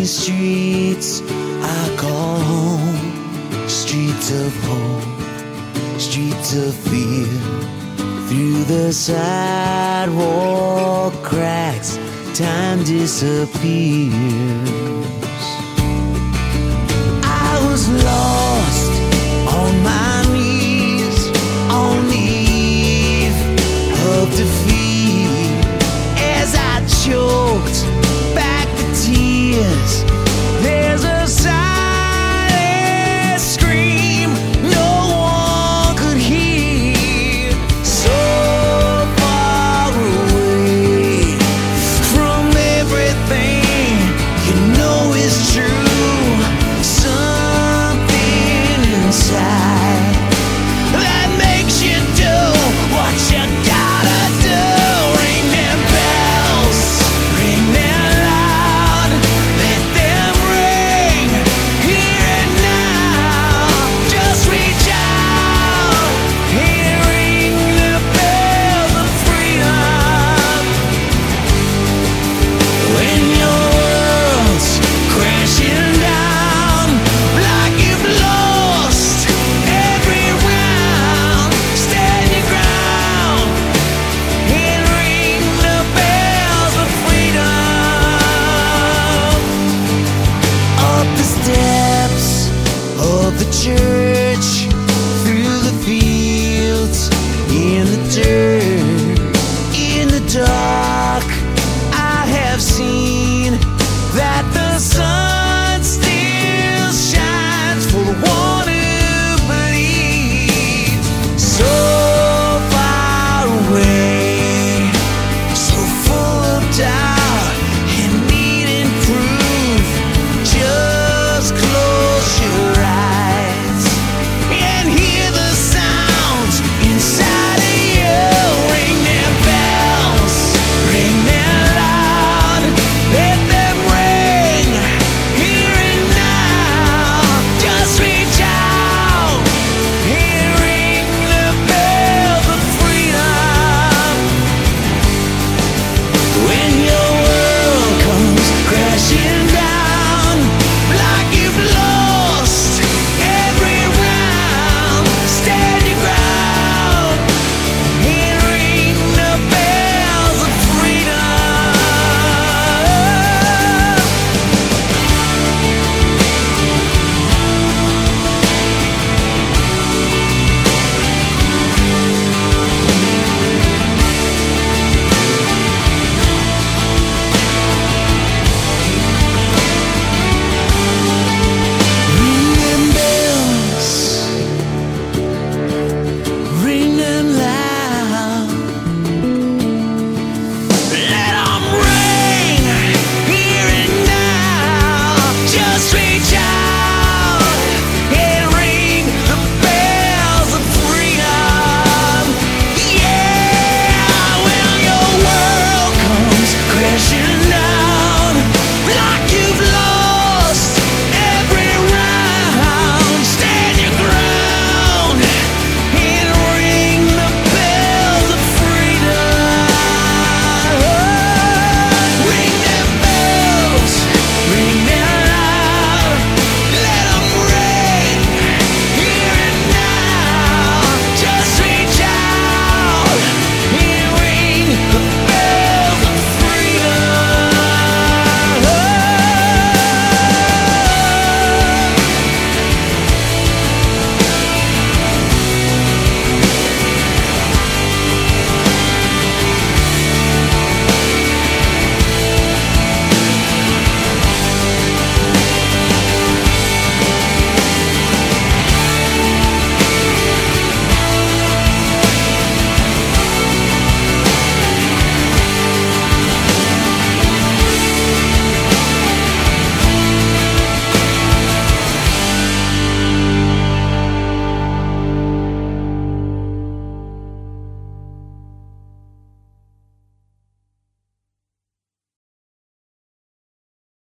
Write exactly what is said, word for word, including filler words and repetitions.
these streets I call home, streets of hope, streets of fear. Through the sidewalk cracks, time disappears. I was lost on my knees, on the eve of defeat, as I choked back the tears. There's a silent scream no one could hear, so far away from everything you know is true. Something inside that makes you do what you gotta do. Ring them bells, ring them loud, let them ring here and now. Just reach out and ring the bells of freedom. When your world's crashing down like you've lost every round, stand your ground and ring the bells of freedom. Up the steps of the church